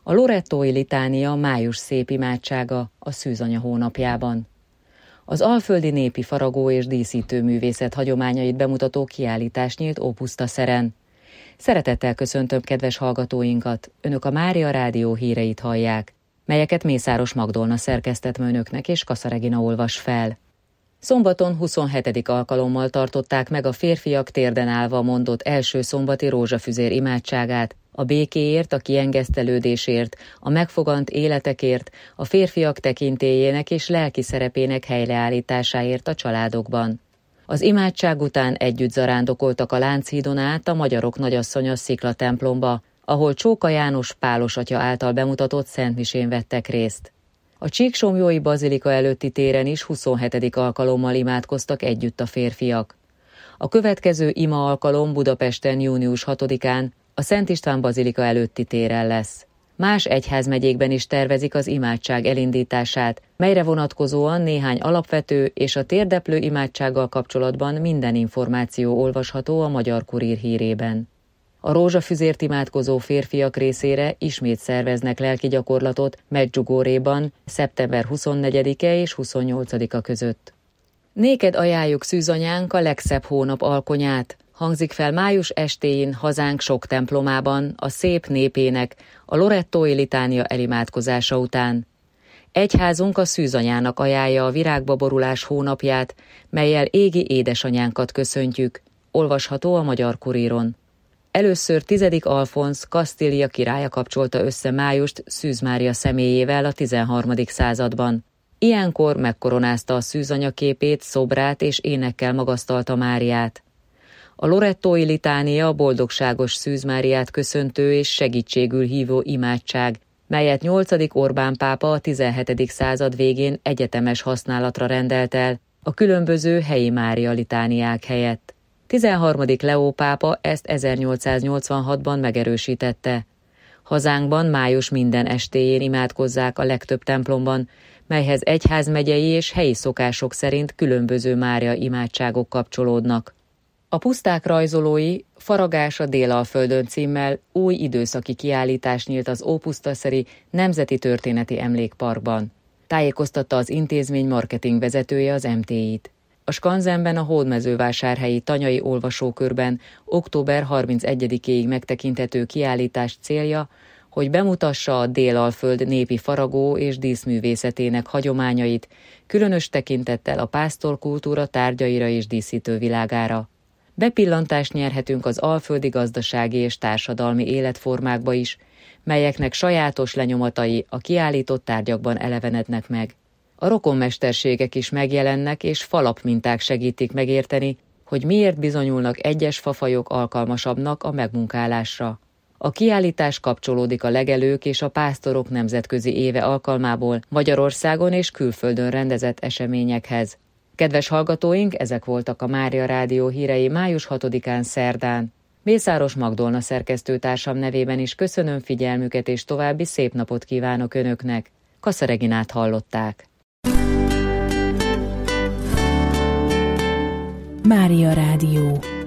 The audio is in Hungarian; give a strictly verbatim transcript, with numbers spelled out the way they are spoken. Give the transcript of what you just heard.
A lorettói litánia május szép imádsága a szűzanya hónapjában. Az alföldi népi faragó és díszítő művészet hagyományait bemutató kiállítás nyílt Ópusztaszeren. Szeretettel köszöntöm kedves hallgatóinkat, Önök a Mária Rádió híreit hallják, melyeket Mészáros Magdolna szerkesztett ma önöknek és Kassa Regina olvas fel. Szombaton huszonhetedik alkalommal tartották meg a férfiak térden állva mondott első szombati rózsafüzér imádságát, a békéért, a kiengesztelődésért, a megfogant életekért, a férfiak tekintélyének és lelki szerepének helyreállításáért a családokban. Az imádság után együtt zarándokoltak a Lánchídon át a Magyarok Nagyasszonya Szikla templomba, ahol Csóka János Pálos atya által bemutatott szentmisén vettek részt. A Csíksomlyói bazilika előtti téren is huszonhetedik alkalommal imádkoztak együtt a férfiak. A következő ima alkalom Budapesten június hatodikán a Szent István bazilika előtti téren lesz. Más egyházmegyékben is tervezik az imádság elindítását, melyre vonatkozóan néhány alapvető és a térdeplő imádsággal kapcsolatban minden információ olvasható a Magyar Kurír hírében. A rózsafüzért imádkozó férfiak részére ismét szerveznek lelki gyakorlatot Medjugorjéban szeptember huszonnegyedike és huszonnyolcadika között. Néked ajánljuk szűzanyánk a legszebb hónap alkonyát, hangzik fel május estéjén hazánk sok templomában a szép népének a lorettói litánia elimádkozása után. Egyházunk a szűzanyának ajánlja a virágba borulás hónapját, melyel égi édesanyánkat köszöntjük, olvasható a Magyar Kuríron. Először tizedik Alfonz Kasztília királya kapcsolta össze májust Szűz Mária személyével a tizenharmadik században. Ilyenkor megkoronázta a szűzanya képét, szobrát és énekkel magasztalta Máriát. A lorettói litánia a boldogságos Szűz Máriát köszöntő és segítségül hívó imádság, melyet nyolcadik Orbán pápa a tizenhetedik század végén egyetemes használatra rendelt el a különböző helyi Mária litániák helyett. tizenharmadik Leó pápa ezt ezernyolcszáznyolcvanhatban megerősítette. Hazánkban május minden estéjén imádkozzák a legtöbb templomban, melyhez egyházmegyei és helyi szokások szerint különböző Mária imádságok kapcsolódnak. A puszták rajzolói Faragás a Délalföldön címmel új időszaki kiállítás nyílt az Ópusztaszeri Nemzeti Történeti Emlékparkban. Tájékoztatta az intézmény marketing vezetője az em té í-t. A skanzenben a hódmezővásárhelyi Tanyai olvasókörben október harmincegyedikéig megtekinthető kiállítás célja, hogy bemutassa a Délalföld népi faragó és díszművészetének hagyományait, különös tekintettel a pásztorkultúra tárgyaira és díszítő világára. Bepillantást nyerhetünk az alföldi gazdasági és társadalmi életformákba is, melyeknek sajátos lenyomatai a kiállított tárgyakban elevenednek meg. A rokonmesterségek is megjelennek, és falapminták segítik megérteni, hogy miért bizonyulnak egyes fafajok alkalmasabbnak a megmunkálásra. A kiállítás kapcsolódik a legelők és a pásztorok nemzetközi éve alkalmából Magyarországon és külföldön rendezett eseményekhez. Kedves hallgatóink, ezek voltak a Mária Rádió hírei május hatodikán szerdán. Mészáros Magdolna szerkesztőtársam nevében is köszönöm figyelmüket, és további szép napot kívánok Önöknek. Kassa Reginát hallották. Mária Rádió.